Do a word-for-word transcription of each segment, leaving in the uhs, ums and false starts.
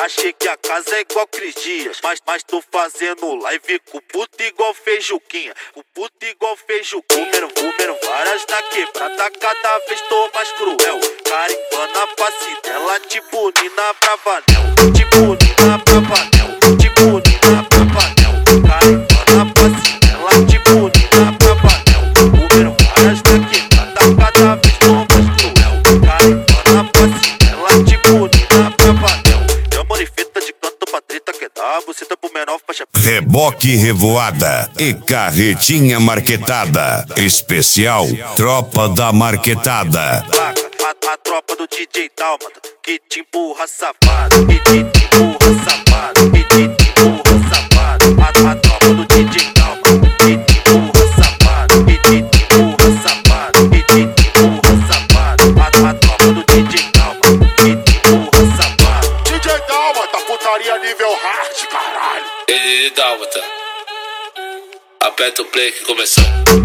Achei que a casa é igual Cris Dias, mas, mas tô fazendo live com puto igual Feijuquinha. O puto igual Feijuquinha. Comendo, comendo várias na quebrada, cada vez tô mais cruel. Carimbando a face dela, tipo Nina Bravanel. Tipo Nina Bravanel. Tipo Nina Bravanel. Carimbando a face dela, tipo Nina Bravanel. Comendo várias na quebrada, cada vez tô mais cruel. Carimbando a face dela, tipo Nina Bravanel. Chama de fita de canto pra treta que dá buceta pro menor faixa. Reboque Revoada e Carretinha Marquetada. Especial Tropa da Marquetada. A, a tropa do D J Dálmata, que te empurra safado, que te empurra safado, que te empurra safado. A, a tropa do D J Dálmata, que te empurra safado, que te empurra safado, que te empurra safado. A, a tropa do D J Dálmata, que te empurra safado. D J Dálmata, putaria nível hard, caralho. Ei, Dálmata, aperta o play que começou.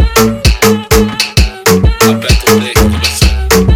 Aperta o play que começou.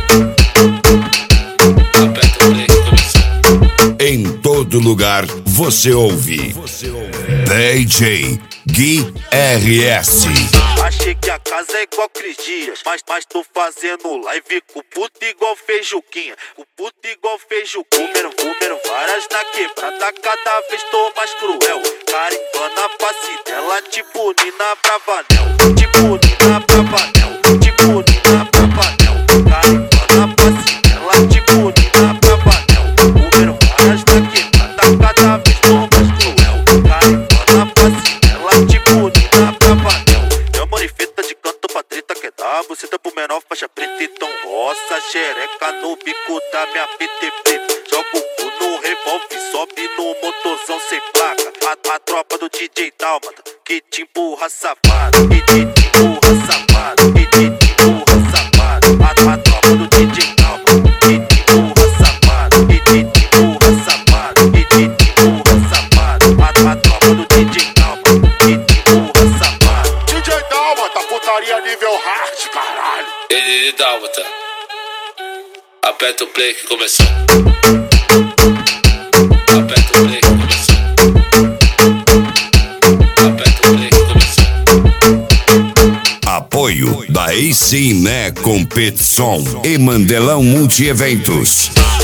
Em todo lugar você ouve D J Gui R S. Achei que a casa é igual Cris Dias, mas, mas tô fazendo live com puto igual Feijuquinha. O puto igual Feijuquinha. Comendo, comendo várias na quebrada, cada vez tô mais cruel. Carimbando a face dela, tipo Nina Bravanel. Tipo Nina Bravanel. Tipo Nina Bravanel. Carimbando a face dela, tipo Nina Bravanel. Comendo várias na quebrada, cada vez tô mais cruel. Carimbando a face dela, tipo Nina Bravanel. Chama de fita de canto pra treta que dá buceta pro menor faixa preta. Então roça xereca no bico da minha P T preta. Joga o cu no revólver, sobe no motorzão sem placa. A, a tropa do D J Dálmata, que te empurra safado, que te empurra safado, que te empurra safado. A, a tropa do D J Dálmata, que te empurra safado, que te empurra safado, que te empurra safado. A, a tropa do D J Dálmata, que te empurra safado. D J Dálmata, putaria nível hard, caralho. Ei, Dálmata, aperta o play que começou. Aperta o play que começou. Aperta o play que começou. Apoio da A C Né Competição e Mandelão Multieventos.